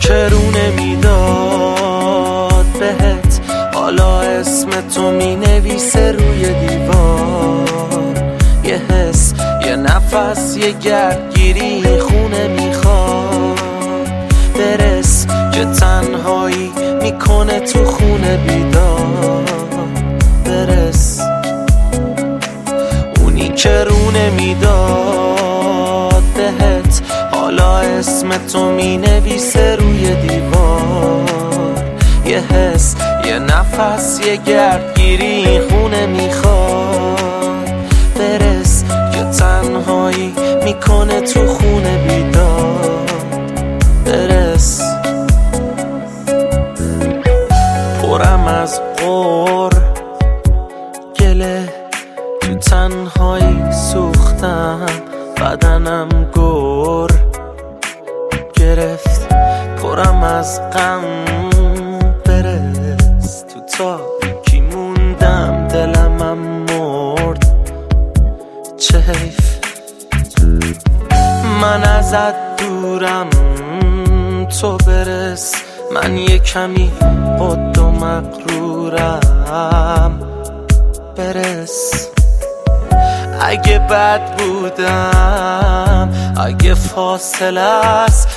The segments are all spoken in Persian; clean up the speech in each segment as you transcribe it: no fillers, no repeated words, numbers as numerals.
که رو نمیداد بهت، حالا اسم تو می نویسه روی دیوار. یه حس، یه نفس، یه گردگیری خونه میخواد برس، که تنهایی میکنه تو خونه بیدار. برس اونی که رو نمیداد بهت، حالا اسم تو می نویسه روی دیوار. یه حس، یه نفس، یه گردگیری خونه میخواد برس، که تنهایی میکنه تو خونه بیدار. برس پرم از غر گله، تو تنهایی سوختم، بدنم گر گرفت. پرم از غم، برس تو تاریکی موندم، دلمم مرد. چه حیف من ازت دورم، تو برس. من یه کمی قد و مغرورم، برس. اگه بد بودم، اگه فاصله است،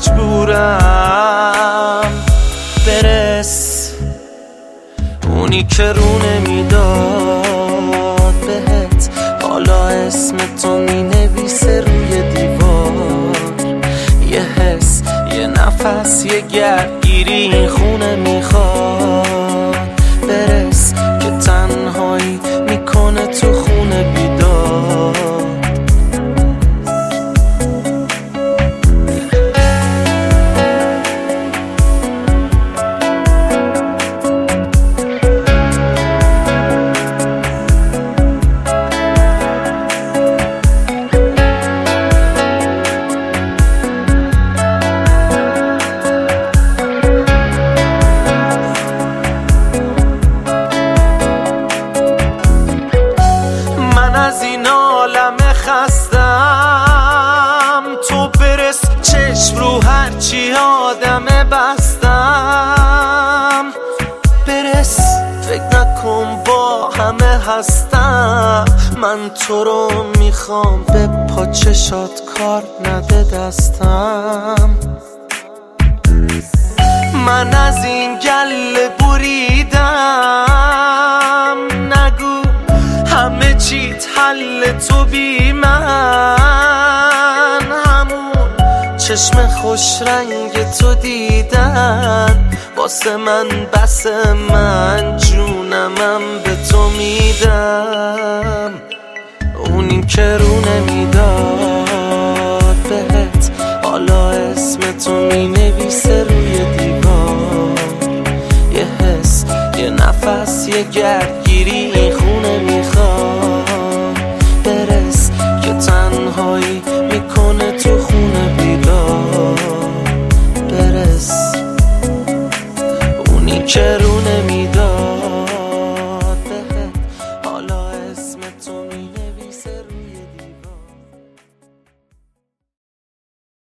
مجبورم. برس اونی که رو نمیداد بهت، حالا اسم تو می نویسه روی دیوار. یه حس، یه نفس، یه گردگیری خونه میخواد برس، که تنهایی میکنه تو خونه بیدار. از این عالم خستم، تو برس. چشم رو هرچی آدم بستم، برس. فکر نکن با همه هستم، من تو رو میخوام، به پاچشات کار نده دستم. من از این گله بریدم، نگو همه چیت حل تو بی من. همون چشم خوش رنگ تو دیدن واسه من بس، من جونمم به تو میدم. اونی که رو نمیداد بهت، حالا اسم تو می نویسه روی دیوار. یه حس، یه نفس، یه گردگیری خونه میخواد برس، که تنهایی میکنه تو خونه بیدار. برس اونی که رو